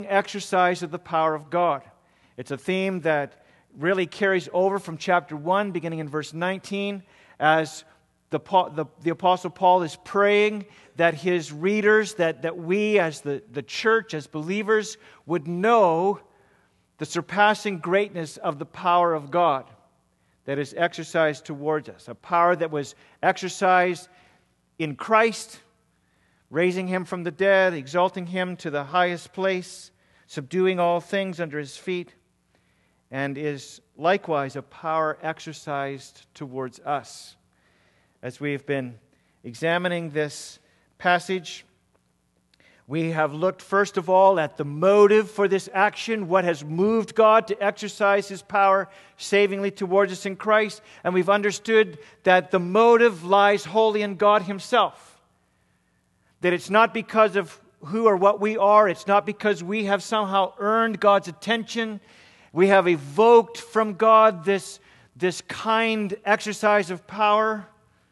exercise of the power of God. It's a theme that really carries over from chapter 1, beginning in verse 19, as the Apostle Paul is praying that his readers, that we as the church, as believers, would know the surpassing greatness of the power of God that is exercised towards us. A power that was exercised in Christ, raising Him from the dead, exalting Him to the highest place, subduing all things under His feet, and is likewise a power exercised towards us. As we have been examining this passage, we have looked first of all at the motive for this action, what has moved God to exercise His power savingly towards us in Christ, and we've understood that the motive lies wholly in God Himself. That it's not because of who or what we are, it's not because we have somehow earned God's attention, we have evoked from God this kind exercise of power.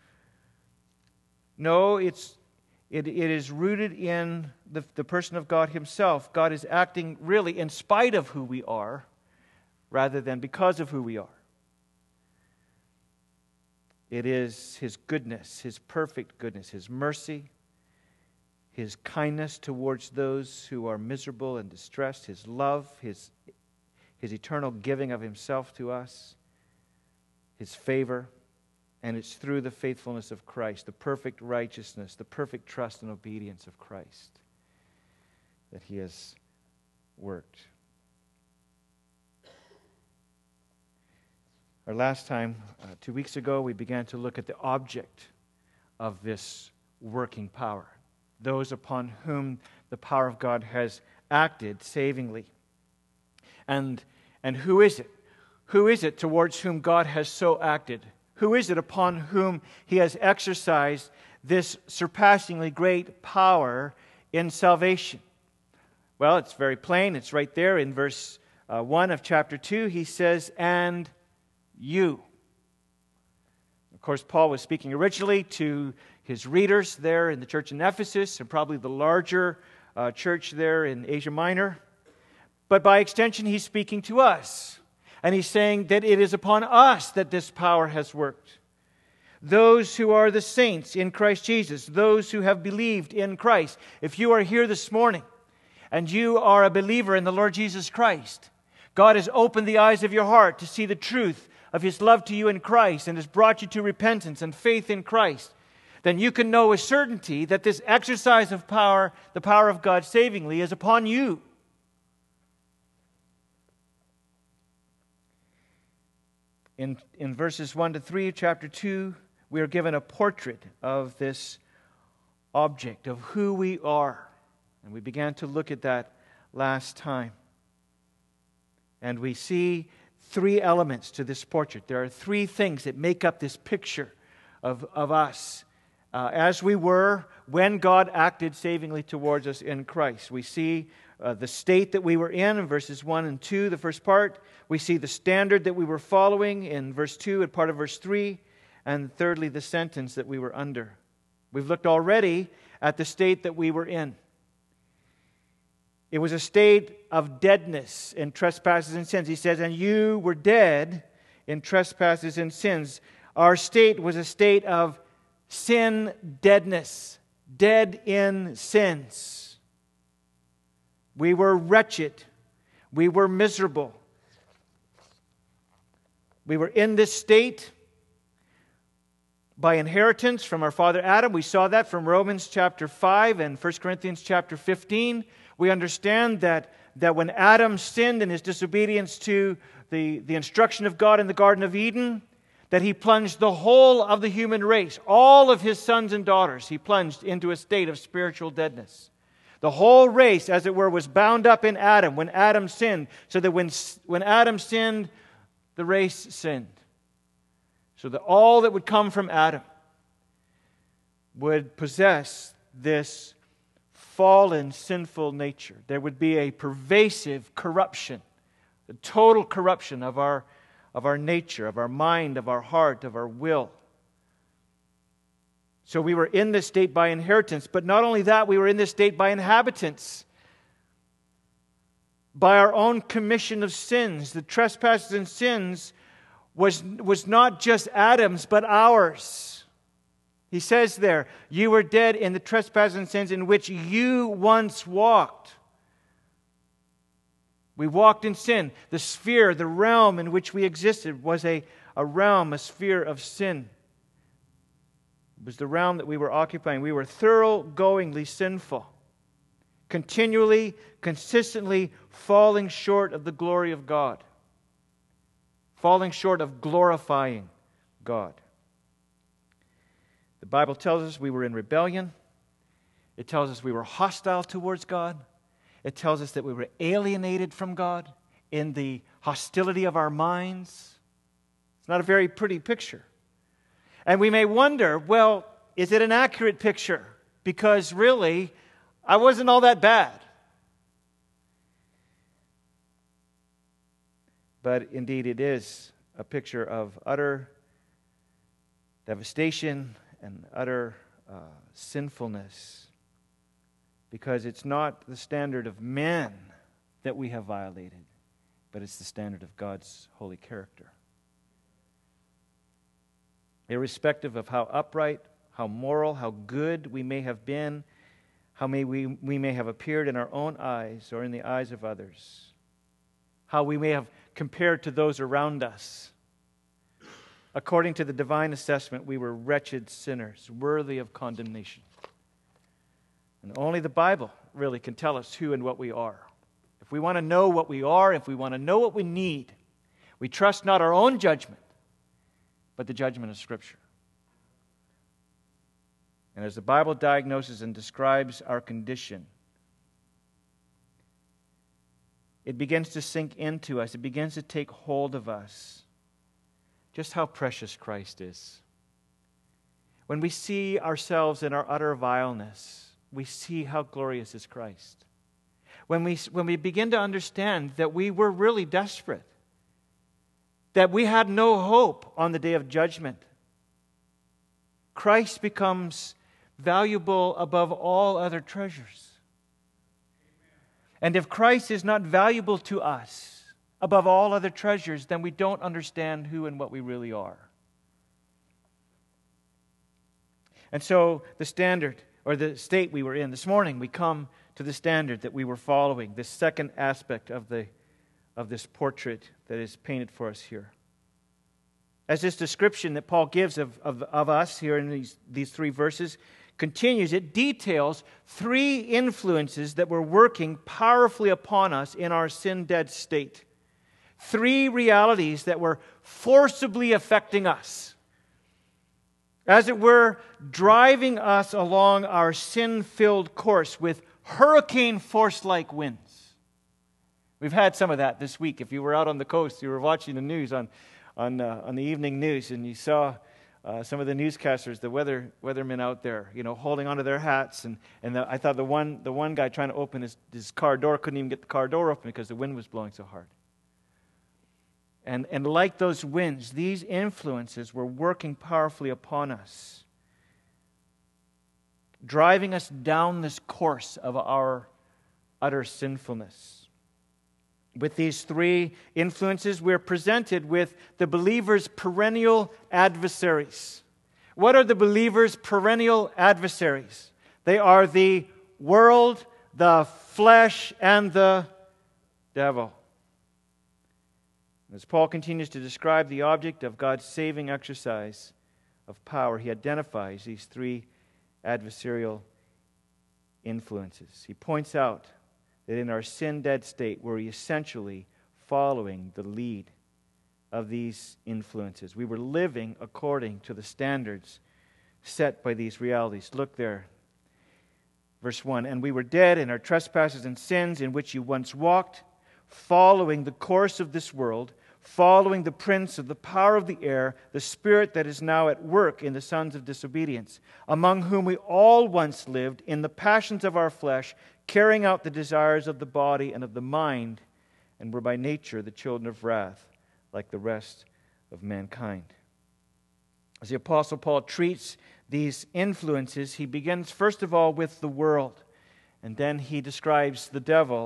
No, it is rooted in the person of God Himself. God is acting really in spite of who we are, rather than because of who we are. It is His goodness, His perfect goodness, His mercy, His kindness towards those who are miserable and distressed, His love, His eternal giving of Himself to us, His favor. And it's through the faithfulness of Christ, the perfect righteousness, the perfect trust and obedience of Christ that He has worked. Our last time, 2 weeks ago, we began to look at the object of this working power, those upon whom the power of God has acted savingly. And who is it? Who is it towards whom God has so acted? Who is it upon whom He has exercised this surpassingly great power in salvation? Well, it's very plain. It's right there in verse 1 of chapter 2. He says, "And you." Of course, Paul was speaking originally to his readers there in the church in Ephesus, and probably the larger church there in Asia Minor. But by extension, he's speaking to us. And he's saying that it is upon us that this power has worked. Those who are the saints in Christ Jesus, those who have believed in Christ. If you are here this morning and you are a believer in the Lord Jesus Christ, God has opened the eyes of your heart to see the truth of His love to you in Christ and has brought you to repentance and faith in Christ, then you can know with certainty that this exercise of power, the power of God savingly, is upon you. In verses 1 to 3 of chapter 2, we are given a portrait of this object, of who we are. And we began to look at that last time. And we see three elements to this portrait. There are three things that make up this picture of us as we were when God acted savingly towards us in Christ. We see the state that we were in verses 1 and 2, the first part. We see the standard that we were following in verse 2 and part of verse 3. And thirdly, the sentence that we were under. We've looked already at the state that we were in. It was a state of deadness in trespasses and sins. He says, "And you were dead in trespasses and sins." Our state was a state of sin deadness, dead in sins. We were wretched. We were miserable. We were in this state by inheritance from our father Adam. We saw that from Romans chapter 5 and 1 Corinthians chapter 15. We understand that when Adam sinned in his disobedience to the instruction of God in the Garden of Eden, that he plunged the whole of the human race, all of his sons and daughters, he plunged into a state of spiritual deadness. The whole race, as it were, was bound up in Adam when Adam sinned, so that when Adam sinned, the race sinned. So that all that would come from Adam would possess this fallen, sinful nature. There would be a pervasive corruption, a total corruption of our nature, of our mind, of our heart, of our will. So we were in this state by inheritance, but not only that, we were in this state by inhabitants. by our own commission of sins. The trespasses and sins was not just Adam's, but ours. He says there, you were dead in the trespasses and sins in which you once walked. We walked in sin. The sphere, the realm in which we existed was a realm, a sphere of sin. It was the realm that we were occupying. We were thoroughgoingly sinful, continually, consistently falling short of the glory of God, falling short of glorifying God. The Bible tells us we were in rebellion. It tells us we were hostile towards God. It tells us that we were alienated from God in the hostility of our minds. It's not a very pretty picture. And we may wonder, well, is it an accurate picture? Because really, I wasn't all that bad. But indeed, it is a picture of utter devastation and utter sinfulness. Because it's not the standard of men that we have violated, but it's the standard of God's holy character. Irrespective of how upright, how moral, how good we may have been, how we may have appeared in our own eyes or in the eyes of others, how we may have compared to those around us. According to the divine assessment, we were wretched sinners, worthy of condemnation. And only the Bible really can tell us who and what we are. If we want to know what we are, if we want to know what we need, we trust not our own judgment, but the judgment of Scripture. And as the Bible diagnoses and describes our condition, it begins to sink into us. It begins to take hold of us. Just how precious Christ is. When we see ourselves in our utter vileness, we see how glorious is Christ. When we begin to understand that we were really desperate, that we had no hope on the day of judgment, Christ becomes valuable above all other treasures. And if Christ is not valuable to us above all other treasures, then we don't understand who and what we really are. And so the standard, or the state we were in this morning, we come to the standard that we were following, this second aspect of this portrait that is painted for us here. As this description that Paul gives of us here in these three verses continues, it details three influences that were working powerfully upon us in our sin-dead state. Three realities that were forcibly affecting us. As it were, driving us along our sin-filled course with hurricane force-like winds. We've had some of that this week. If you were out on the coast, you were watching the news on the evening news, and you saw some of the newscasters, the weathermen out there, holding onto their hats. I thought the one guy trying to open his car door couldn't even get the car door open because the wind was blowing so hard. And like those winds, these influences were working powerfully upon us, driving us down this course of our utter sinfulness. With these three influences, we're presented with the believer's perennial adversaries. What are the believer's perennial adversaries? They are the world, the flesh, and the devil. As Paul continues to describe the object of God's saving exercise of power, he identifies these three adversarial influences. He points out that in our sin-dead state, we're essentially following the lead of these influences. We were living according to the standards set by these realities. Look there. Verse 1, "And we were dead in our trespasses and sins in which you once walked, following the course of this world, following the prince of the power of the air, the spirit that is now at work in the sons of disobedience, among whom we all once lived in the passions of our flesh, carrying out the desires of the body and of the mind, and were by nature the children of wrath, like the rest of mankind." As the Apostle Paul treats these influences, he begins first of all with the world, and then he describes the devil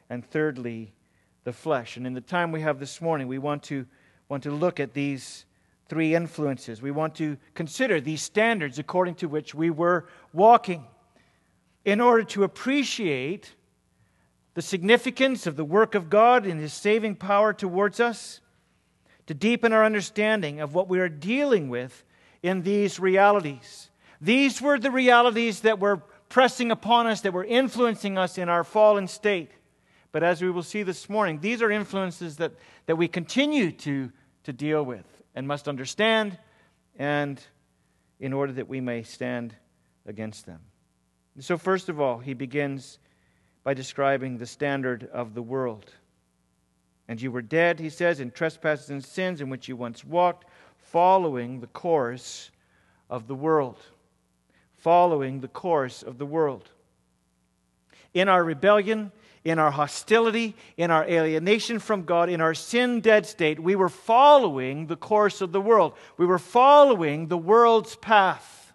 and thirdly, the flesh. And in the time we have this morning, we want to look at these three influences. We want to consider these standards according to which we were walking in order to appreciate the significance of the work of God and His saving power towards us, to deepen our understanding of what we are dealing with in these realities. These were the realities that were pressing upon us, that were influencing us in our fallen state. But as we will see this morning, these are influences that we continue to deal with and must understand, and in order that we may stand against them. So first of all, he begins by describing the standard of the world. And you were dead, he says, in trespasses and sins in which you once walked, following the course of the world. Following the course of the world. In our rebellion, in our hostility, in our alienation from God, in our sin-dead state, we were following the course of the world. We were following the world's path.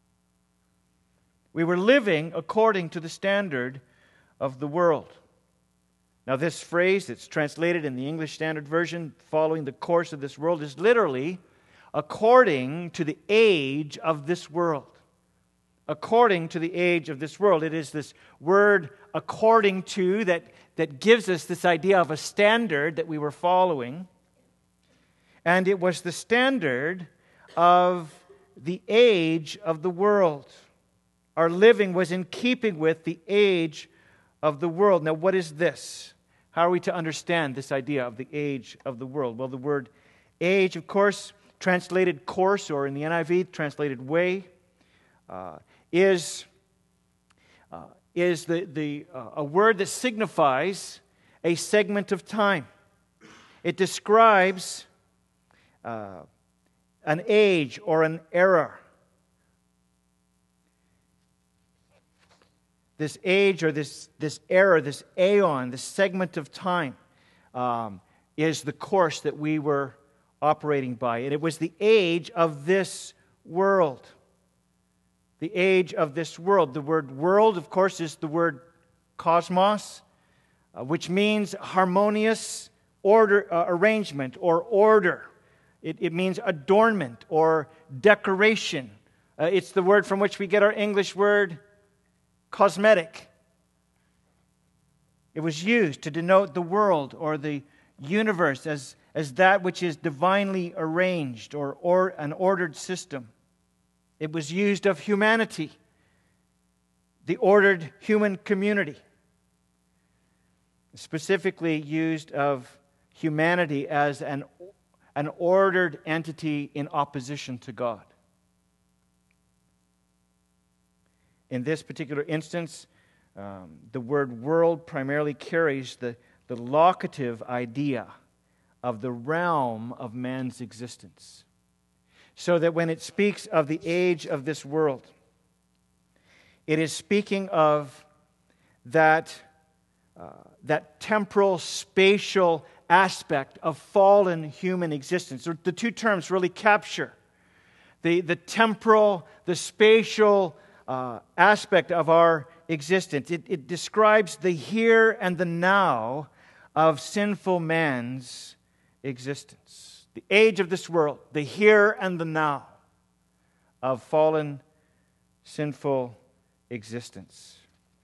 We were living according to the standard of the world. Now, this phrase that's translated in the English Standard Version, following the course of this world, is literally according to the age of this world. According to the age of this world. It is this word according to that gives us this idea of a standard that we were following. And it was the standard of the age of the world. Our living was in keeping with the age of the world. Now, what is this? How are we to understand this idea of the age of the world? Well, the word age, of course, translated course, or in the NIV, translated way, is a word that signifies a segment of time. It describes an age or an era. This age or this era, this aeon, this segment of time is the course that we were operating by. And it was the age of this world. The age of this world. The word world, of course, is the word cosmos, which means harmonious order, arrangement or order. It means adornment or decoration. It's the word from which we get our English word cosmetic. It was used to denote the world or the universe as that which is divinely arranged or an ordered system. It was used of humanity, the ordered human community. Specifically used of humanity as an ordered entity in opposition to God. In this particular instance, the word world primarily carries the locative idea of the realm of man's existence. So that when it speaks of the age of this world, it is speaking of that temporal, spatial aspect of fallen human existence. The two terms really capture the temporal, the spatial aspect of our existence. It describes the here and the now of sinful man's existence. The age of this world, the here and the now of fallen, sinful existence.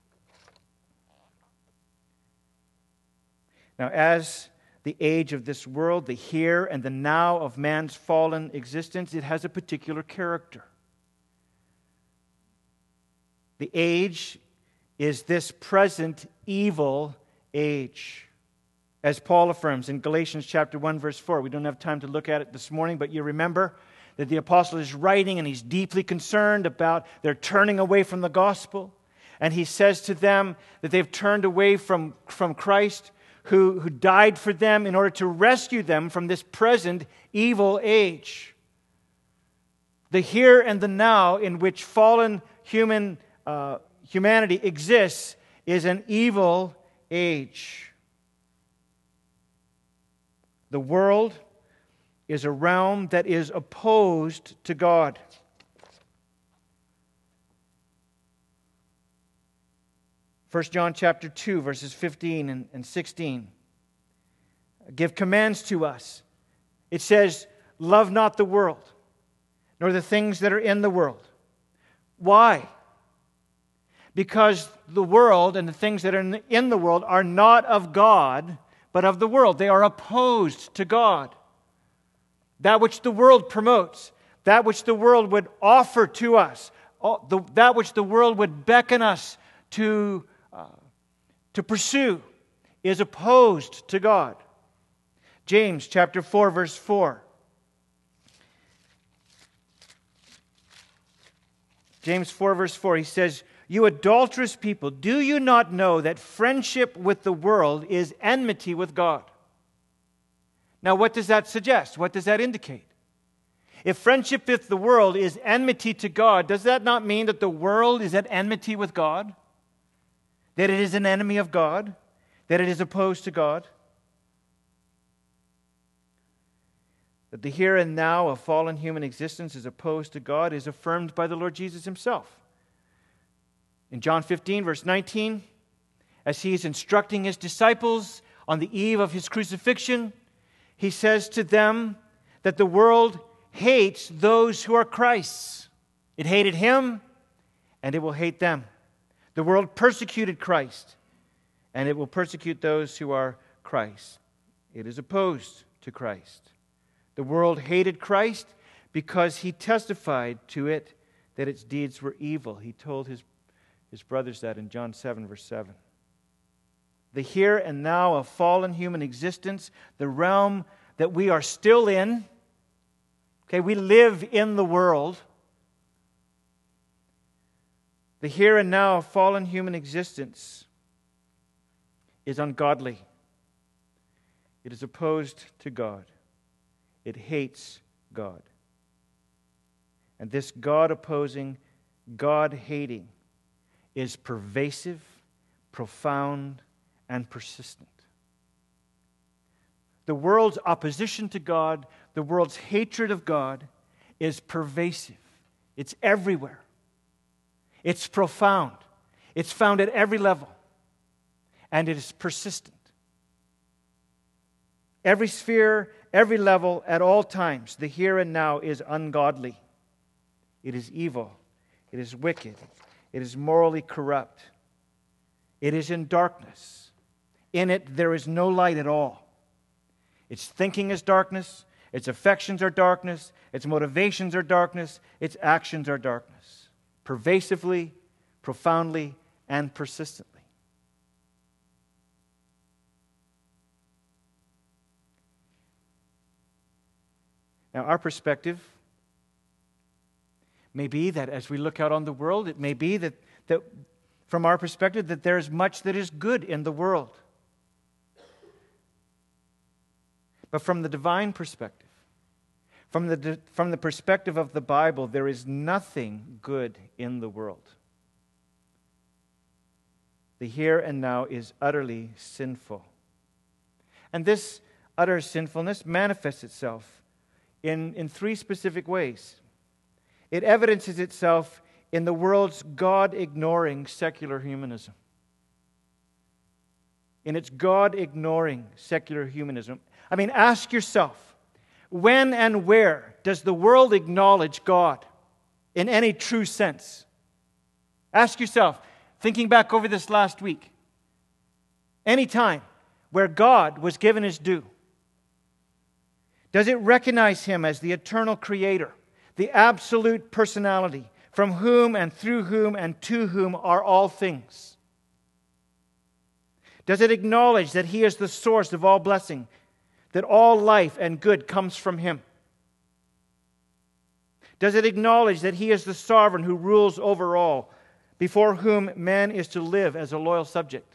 Now, as the age of this world, the here and the now of man's fallen existence, it has a particular character. The age is this present evil age. As Paul affirms in Galatians chapter 1, verse 4. We don't have time to look at it this morning, but you remember that the apostle is writing and he's deeply concerned about their turning away from the gospel. And he says to them that they've turned away from Christ who died for them in order to rescue them from this present evil age. The here and the now in which fallen humanity exists is an evil age. The world is a realm that is opposed to God. 1 John chapter 2, verses 15 and 16 give commands to us. It says, love not the world, nor the things that are in the world. Why? Because the world and the things that are in the world are not of God, but of the world. They are opposed to God. That which the world promotes, that which the world would offer to us, that which the world would beckon us to pursue, is opposed to God. James chapter 4, verse 4. James 4, verse 4, he says, you adulterous people, do you not know that friendship with the world is enmity with God? Now, what does that suggest? What does that indicate? If friendship with the world is enmity to God, does that not mean that the world is at enmity with God? That it is an enemy of God? That it is opposed to God? That the here and now of fallen human existence is opposed to God is affirmed by the Lord Jesus himself. In John 15, verse 19, as he is instructing his disciples on the eve of his crucifixion, he says to them that the world hates those who are Christ's. It hated him, and it will hate them. The world persecuted Christ, and it will persecute those who are Christ. It is opposed to Christ. The world hated Christ because he testified to it that its deeds were evil. He told his brothers that in John 7, verse 7. The here and now of fallen human existence, the realm that we are still in. Okay, we live in the world. The here and now of fallen human existence is ungodly. It is opposed to God. It hates God. And this God-opposing, God-hating is pervasive, profound, and persistent. The world's opposition to God, the world's hatred of God, is pervasive. It's everywhere. It's profound. It's found at every level. And it is persistent. Every sphere, every level, at all times, the here and now is ungodly. It is evil. It is wicked. It is morally corrupt. It is in darkness. In it, there is no light at all. Its thinking is darkness. Its affections are darkness. Its motivations are darkness. Its actions are darkness. Pervasively, profoundly, and persistently. Now, our perspective may be that as we look out on the world, it may be that from our perspective that there is much that is good in the world. But from the divine perspective, from the perspective of the Bible, there is nothing good in the world. The here and now is utterly sinful. And this utter sinfulness manifests itself in three specific ways. It evidences itself in the world's God-ignoring secular humanism. In its God-ignoring secular humanism. I mean, ask yourself, when and where does the world acknowledge God in any true sense? Ask yourself, thinking back over this last week, any time where God was given his due. Does it recognize him as the eternal creator, the absolute personality, from whom and through whom and to whom are all things? Does it acknowledge that he is the source of all blessing, that all life and good comes from him? Does it acknowledge that he is the sovereign who rules over all, before whom man is to live as a loyal subject?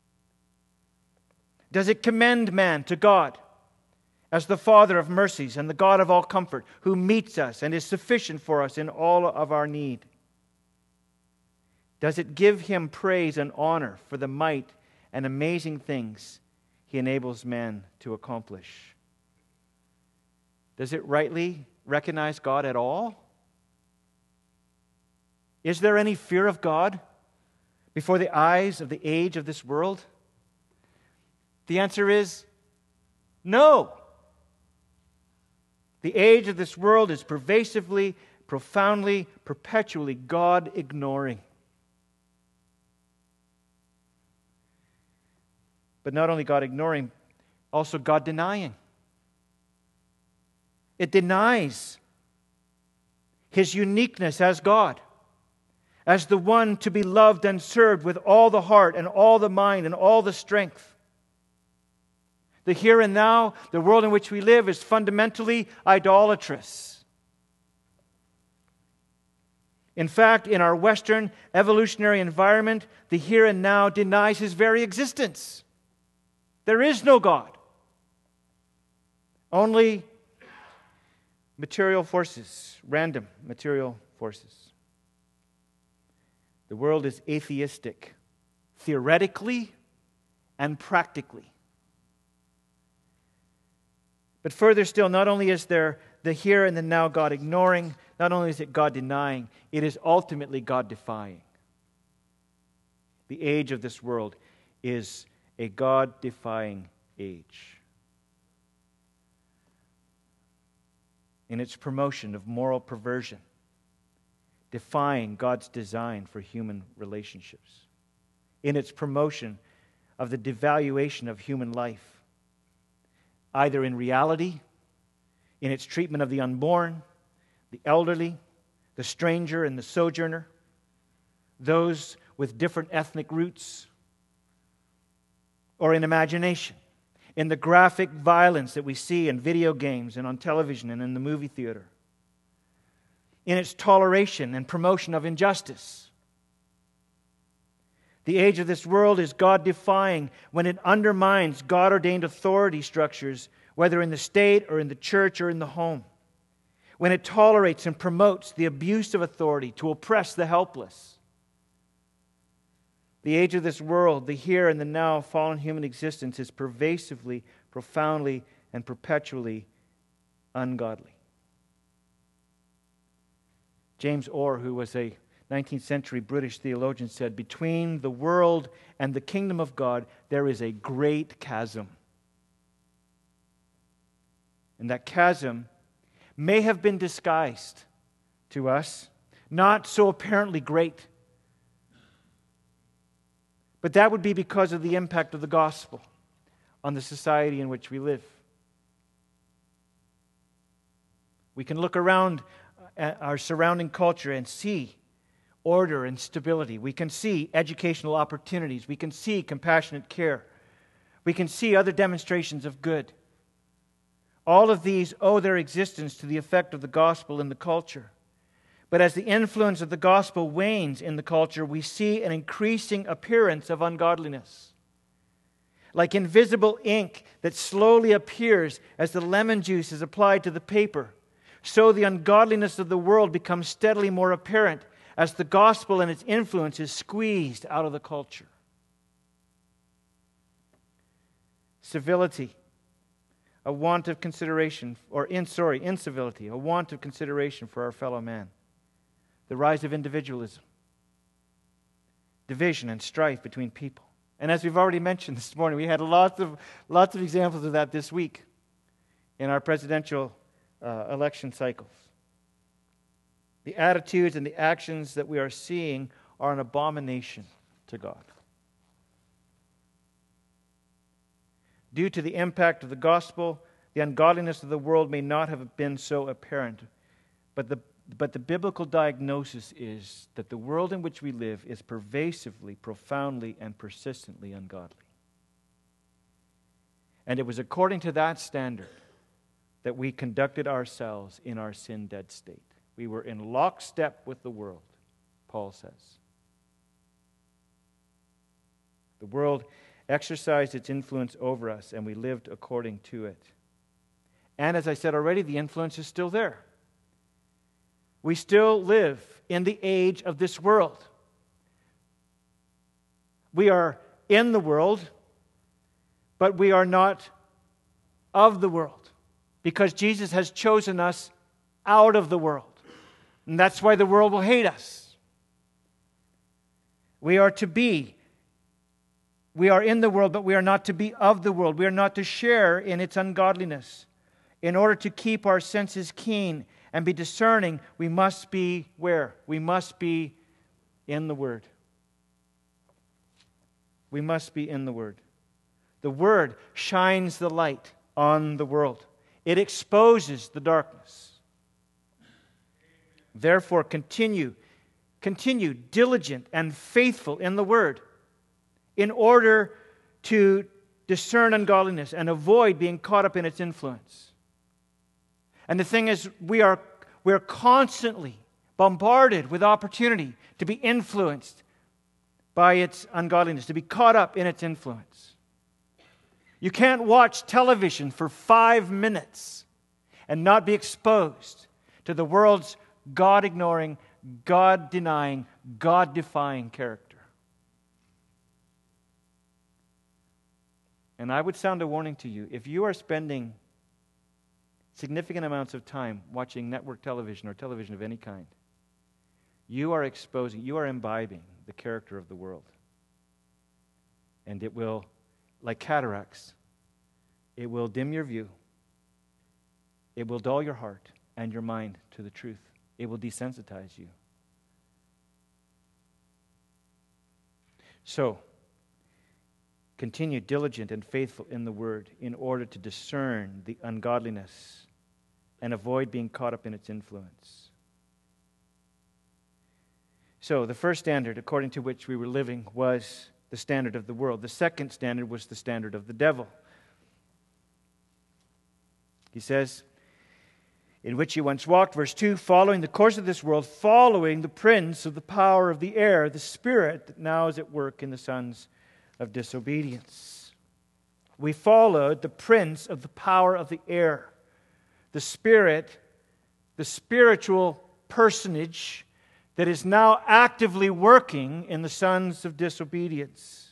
Does it commend man to God as the Father of mercies and the God of all comfort, who meets us and is sufficient for us in all of our need? Does it give him praise and honor for the might and amazing things he enables man to accomplish? Does it rightly recognize God at all? Is there any fear of God? before the eyes of the age of this world? The answer is no. The age of this world is pervasively, profoundly, perpetually God-ignoring. But not only God-ignoring, also God-denying. It denies His uniqueness as God, as the one to be loved and served with all the heart and all the mind and all the strength. The here and now, the world in which we live, is fundamentally idolatrous. In fact, in our Western evolutionary environment, the here and now denies His very existence. There is no God. Only material forces, random material forces. The world is atheistic, theoretically and practically. But further still, not only is there the here and the now God ignoring, not only is it God denying, it is ultimately God defying. The age of this world is a God defying age. In its promotion of moral perversion, defying God's design for human relationships. In its promotion of the devaluation of human life, either in reality, in its treatment of the unborn, the elderly, the stranger and the sojourner, those with different ethnic roots, or in imagination, in the graphic violence that we see in video games and on television and in the movie theater, in its toleration and promotion of injustice. The age of this world is God-defying when it undermines God-ordained authority structures, whether in the state or in the church or in the home. When it tolerates and promotes the abuse of authority to oppress the helpless. The age of this world, the here and the now fallen human existence, is pervasively, profoundly, and perpetually ungodly. James Orr, who was a 19th century British theologian, said, "Between the world and the kingdom of God, there is a great chasm." And that chasm may have been disguised to us, not so apparently great. But that would be because of the impact of the gospel on the society in which we live. We can look around at our surrounding culture and see order and stability. We can see educational opportunities. We can see compassionate care. We can see other demonstrations of good. All of these owe their existence to the effect of the gospel in the culture. But as the influence of the gospel wanes in the culture, we see an increasing appearance of ungodliness. Like invisible ink that slowly appears as the lemon juice is applied to the paper, so the ungodliness of the world becomes steadily more apparent as the gospel and its influence is squeezed out of the culture. Civility, a want of consideration, incivility, a want of consideration for our fellow man. The rise of individualism, division and strife between people. And as we've already mentioned this morning, we had lots of examples of that this week in our presidential election cycles. The attitudes and the actions that we are seeing are an abomination to God. Due to the impact of the gospel, the ungodliness of the world may not have been so apparent, but the biblical diagnosis is that the world in which we live is pervasively, profoundly, and persistently ungodly. And it was according to that standard that we conducted ourselves in our sin-dead state. We were in lockstep with the world, Paul says. The world exercised its influence over us, and we lived according to it. And as I said already, the influence is still there. We still live in the age of this world. We are in the world, but we are not of the world, because Jesus has chosen us out of the world. And that's why the world will hate us. We are to be. We are in the world, but we are not to be of the world. We are not to share in its ungodliness. In order to keep our senses keen and be discerning, we must be where? We must be in the Word. We must be in the Word. The Word shines the light on the world. It exposes the darkness. Therefore, continue diligent and faithful in the Word in order to discern ungodliness and avoid being caught up in its influence. And the thing is, we are constantly bombarded with opportunity to be influenced by its ungodliness, to be caught up in its influence. You can't watch television for 5 minutes and not be exposed to the world's God-ignoring, God-denying, God-defying character. And I would sound a warning to you. If you are spending significant amounts of time watching network television or television of any kind, you are imbibing the character of the world. And it will, like cataracts, it will dim your view. It will dull your heart and your mind to the truth. It will desensitize you. So, continue diligent and faithful in the Word in order to discern the ungodliness and avoid being caught up in its influence. So, the first standard according to which we were living was the standard of the world. The second standard was the standard of the devil. He says, in which you once walked, verse 2, following the course of this world, following the prince of the power of the air, the spirit that now is at work in the sons of disobedience. We followed the prince of the power of the air, the spirit, the spiritual personage that is now actively working in the sons of disobedience.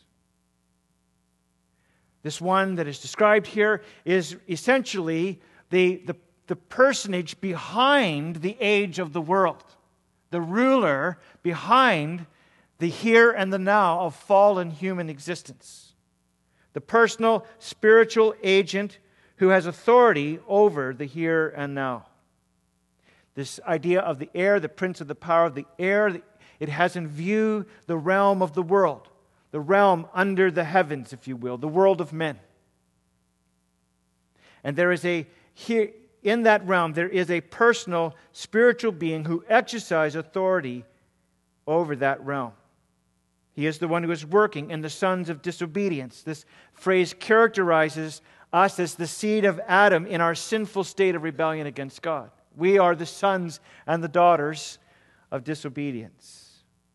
This one that is described here is essentially the personage behind the age of the world, the ruler behind the here and the now of fallen human existence, the personal spiritual agent who has authority over the here and now. This idea of the air, the prince of the power of the air, it has in view the realm of the world, the realm under the heavens, if you will, the world of men. And there is in that realm, there is a personal spiritual being who exercises authority over that realm. He is the one who is working in the sons of disobedience. This phrase characterizes us as the seed of Adam in our sinful state of rebellion against God. We are the sons and the daughters of disobedience.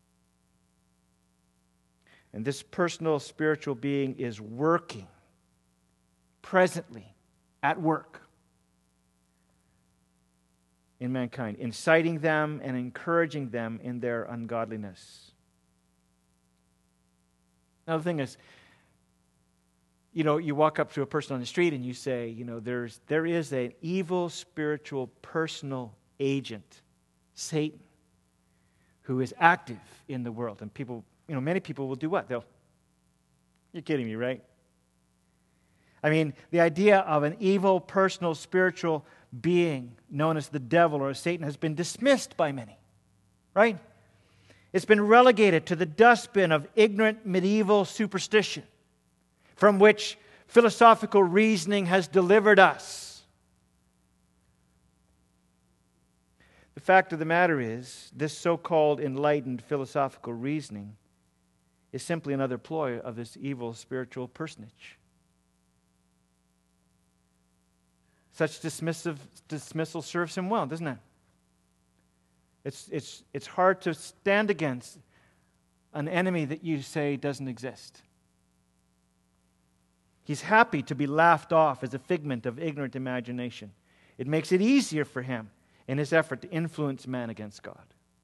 And this personal spiritual being is working presently at work in mankind, inciting them and encouraging them in their ungodliness. Now the thing is, you walk up to a person on the street and you say, there is an evil spiritual personal agent, Satan, who is active in the world. And people, many people will do what? You're kidding me, right? I mean, the idea of an evil personal spiritual being known as the devil or Satan has been dismissed by many, right? It's been relegated to the dustbin of ignorant medieval superstition from which philosophical reasoning has delivered us. The fact of the matter is, this so-called enlightened philosophical reasoning is simply another ploy of this evil spiritual personage. Such dismissal serves him well, doesn't it? It's hard to stand against an enemy that you say doesn't exist. He's happy to be laughed off as a figment of ignorant imagination. It makes it easier for him in his effort to influence man against God.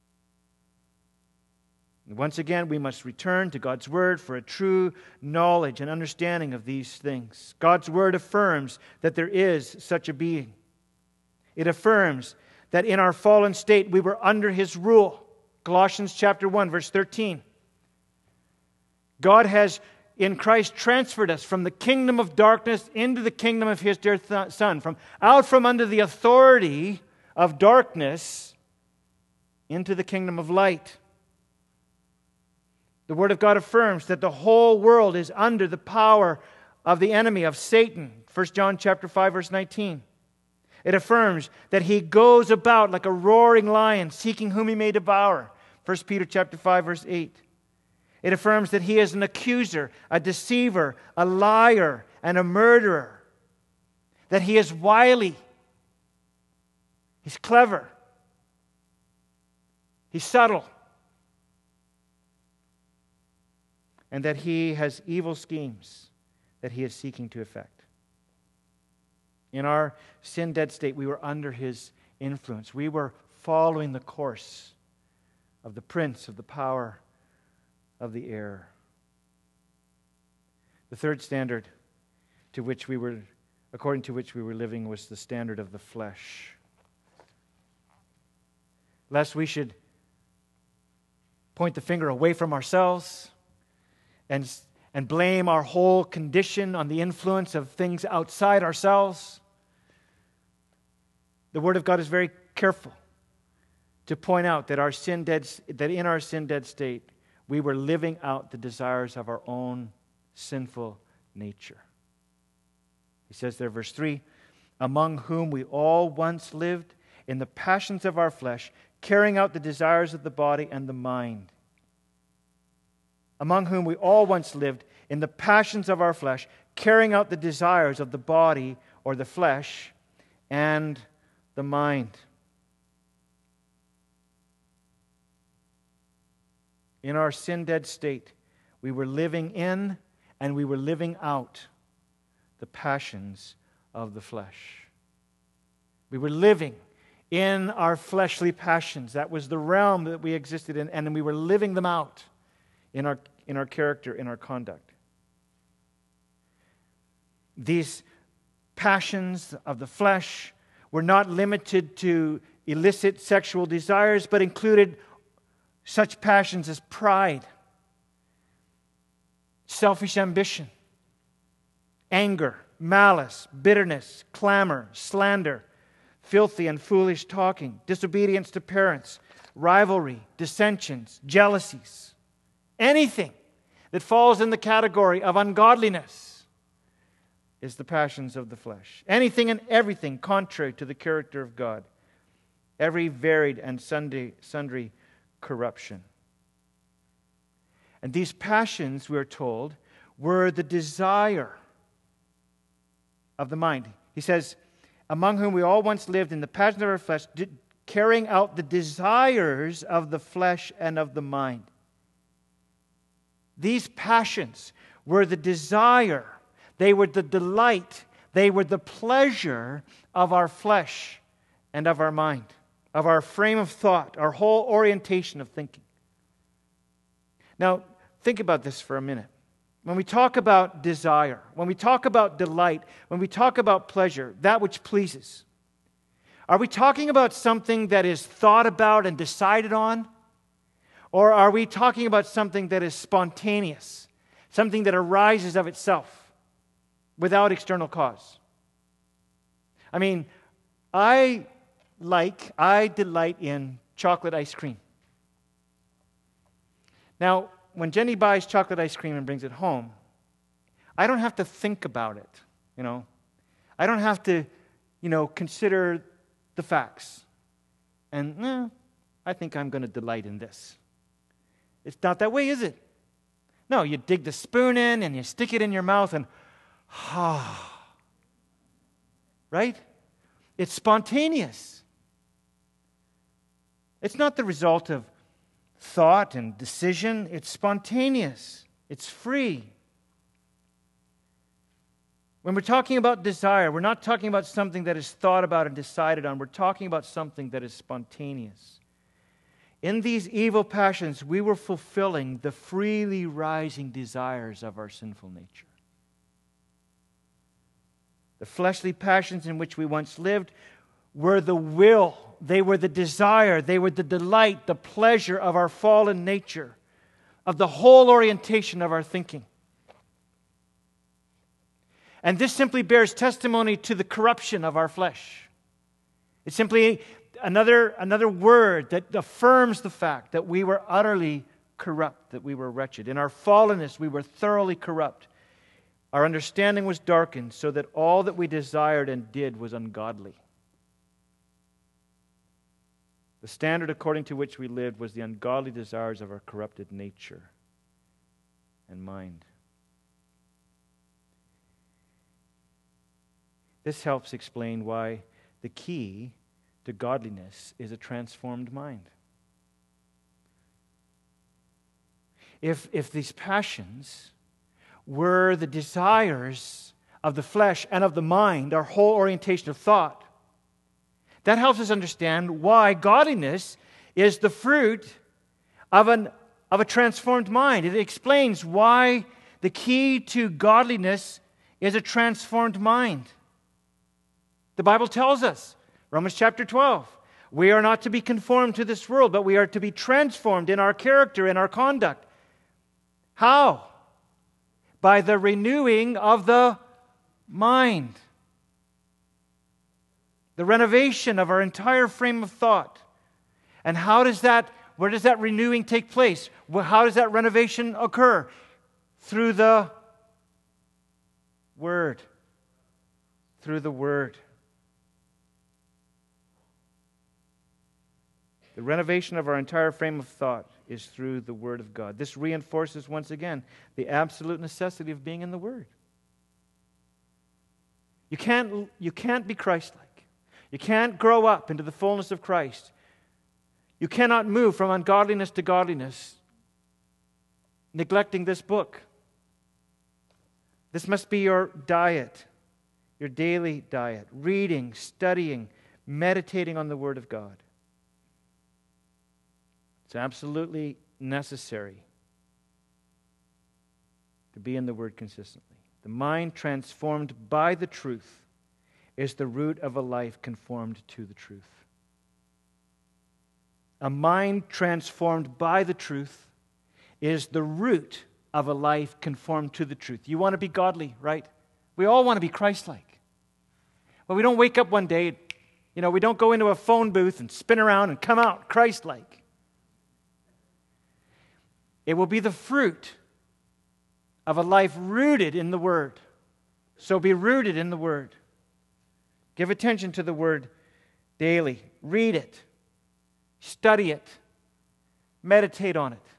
And once again, we must return to God's Word for a true knowledge and understanding of these things. God's Word affirms that there is such a being. It affirms that in our fallen state we were under His rule. Colossians chapter 1, verse 13. God has, in Christ, transferred us from the kingdom of darkness into the kingdom of His dear Son, from under the authority of darkness into the kingdom of light. The Word of God affirms that the whole world is under the power of the enemy, of Satan. 1 John chapter 5, verse 19. It affirms that he goes about like a roaring lion, seeking whom he may devour. 1 Peter chapter 5, verse 8. It affirms that he is an accuser, a deceiver, a liar, and a murderer. That he is wily. He's clever. He's subtle. And that he has evil schemes that he is seeking to effect. In our sin-dead state, we were under his influence. We were following the course of the prince of the power of the air. The third standard according to which we were living was the standard of the flesh. Lest we should point the finger away from ourselves and blame our whole condition on the influence of things outside ourselves. The Word of God is very careful to point out that in our sin-dead state, we were living out the desires of our own sinful nature. He says there, verse 3, among whom we all once lived in the passions of our flesh, carrying out the desires of the body and the mind. Among whom we all once lived in the passions of our flesh, carrying out the desires of the body or the flesh and the mind. In our sin-dead state, we were living in and we were living out the passions of the flesh. We were living in our fleshly passions. That was the realm that we existed in, and we were living them out in our character, in our conduct. These passions of the flesh were not limited to illicit sexual desires, but included such passions as pride, selfish ambition, anger, malice, bitterness, clamor, slander, filthy and foolish talking, disobedience to parents, rivalry, dissensions, jealousies. Anything that falls in the category of ungodliness is the passions of the flesh. Anything and everything contrary to the character of God. Every varied and sundry corruption. And these passions, we are told, were the desire of the mind. He says, among whom we all once lived in the passions of our flesh, carrying out the desires of the flesh and of the mind. These passions were the desire, they were the delight, they were the pleasure of our flesh and of our mind, of our frame of thought, our whole orientation of thinking. Now, think about this for a minute. When we talk about desire, when we talk about delight, when we talk about pleasure, that which pleases, are we talking about something that is thought about and decided on? Or are we talking about something that is spontaneous, something that arises of itself without external cause? I mean, I delight in chocolate ice cream. Now, when Jenny buys chocolate ice cream and brings it home, I don't have to think about it, I don't have to, consider the facts. And, I think I'm going to delight in this. It's not that way, is it? No, you dig the spoon in and you stick it in your mouth and, right? It's spontaneous. It's not the result of thought and decision. It's spontaneous. It's free. When we're talking about desire, we're not talking about something that is thought about and decided on. We're talking about something that is spontaneous. In these evil passions, we were fulfilling the freely rising desires of our sinful nature. The fleshly passions in which we once lived were the will, they were the desire, they were the delight, the pleasure of our fallen nature. of the whole orientation of our thinking. And this simply bears testimony to the corruption of our flesh. It's simply another word that affirms the fact that we were utterly corrupt, that we were wretched. In our fallenness, we were thoroughly corrupt. Our understanding was darkened so that all that we desired and did was ungodly. The standard according to which we lived was the ungodly desires of our corrupted nature and mind. This helps explain why the key to godliness is a transformed mind. If these passions were the desires of the flesh and of the mind, our whole orientation of thought, that helps us understand why godliness is the fruit of a transformed mind. It explains why the key to godliness is a transformed mind. The Bible tells us, Romans chapter 12, we are not to be conformed to this world, but we are to be transformed in our character, in our conduct. How? By the renewing of the mind. The renovation of our entire frame of thought. And where does that renewing take place? How does that renovation occur? Through the Word. Through the Word. The renovation of our entire frame of thought is through the Word of God. This reinforces once again the absolute necessity of being in the Word. You can't be Christ-like. You can't grow up into the fullness of Christ. You cannot move from ungodliness to godliness neglecting this book. This must be your diet, your daily diet. Reading, studying, meditating on the Word of God. It's absolutely necessary to be in the Word consistently. The mind transformed by the truth is the root of a life conformed to the truth. A mind transformed by the truth is the root of a life conformed to the truth. You want to be godly, right? We all want to be Christ-like. But we don't wake up one day, we don't go into a phone booth and spin around and come out Christ-like. It will be the fruit of a life rooted in the Word. So be rooted in the Word. Give attention to the Word daily. Read it. Study it. Meditate on it.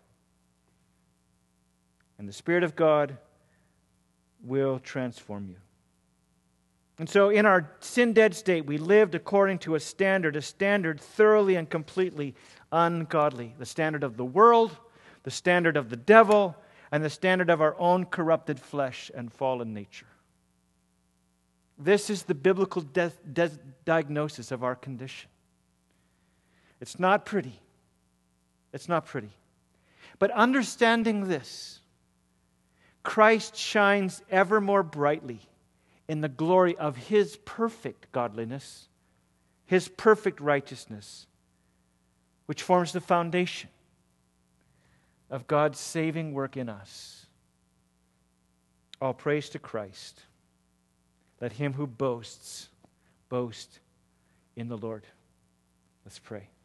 And the Spirit of God will transform you. And so in our sin-dead state, we lived according to a standard thoroughly and completely ungodly. The standard of the world, the standard of the devil, and the standard of our own corrupted flesh and fallen nature. This is the biblical diagnosis of our condition. It's not pretty. It's not pretty. But understanding this, Christ shines ever more brightly in the glory of His perfect godliness, His perfect righteousness, which forms the foundation of God's saving work in us. All praise to Christ. Let him who boasts, boast in the Lord. Let's pray.